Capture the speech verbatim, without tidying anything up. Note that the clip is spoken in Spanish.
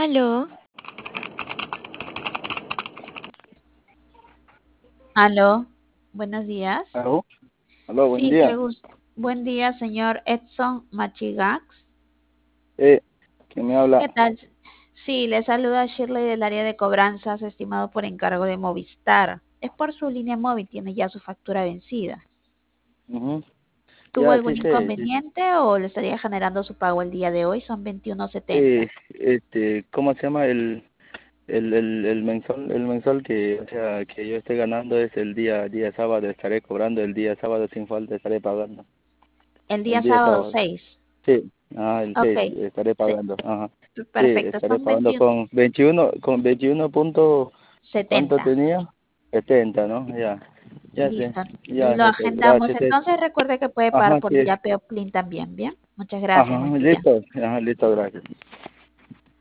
Aló, Aló, buenos días. aló, aló, buen Sí, qué día. gusto. Buen día, señor Edson Machigax. Eh, ¿quién me habla? ¿Qué tal? Sí, le saluda Shirley del área de cobranzas, estimado por encargo de Movistar. Es por su línea móvil, tiene ya su factura vencida. Ujú. ¿Tuvo Ya, algún sí sé. Sí, inconveniente o le estaría generando su pago el día de hoy? Son veintiuno eh, setenta. este, ¿cómo se llama el, el, el, el mensual, el mensual que, o sea, que yo estoy ganando es el día, día sábado, estaré cobrando el día sábado sin falta, estaré pagando. El El día día sábado sábado. seis. Sí, ah, el Ok, seis estaré sí, pagando. Ajá. Sí, perfecto, estaré son pagando veintiuno con veintiuno con veintiuno punto, ¿cuánto setenta. tenía? Setenta, ¿no? Ya, ya sé, Listo. ya, Lo jefe, agendamos. gracias. eh. Entonces recuerde que puede pagar Ajá, por sí. Yape o Plin también. Bien. Muchas gracias. Ajá, Buen día. listo, ajá, listo, gracias.